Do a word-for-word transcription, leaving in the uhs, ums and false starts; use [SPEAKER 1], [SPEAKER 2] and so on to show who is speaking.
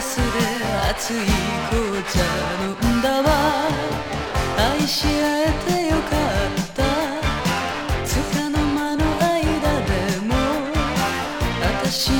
[SPEAKER 1] スで熱い紅茶飲んだわ。愛し合えてよかった。つかの間の間でも私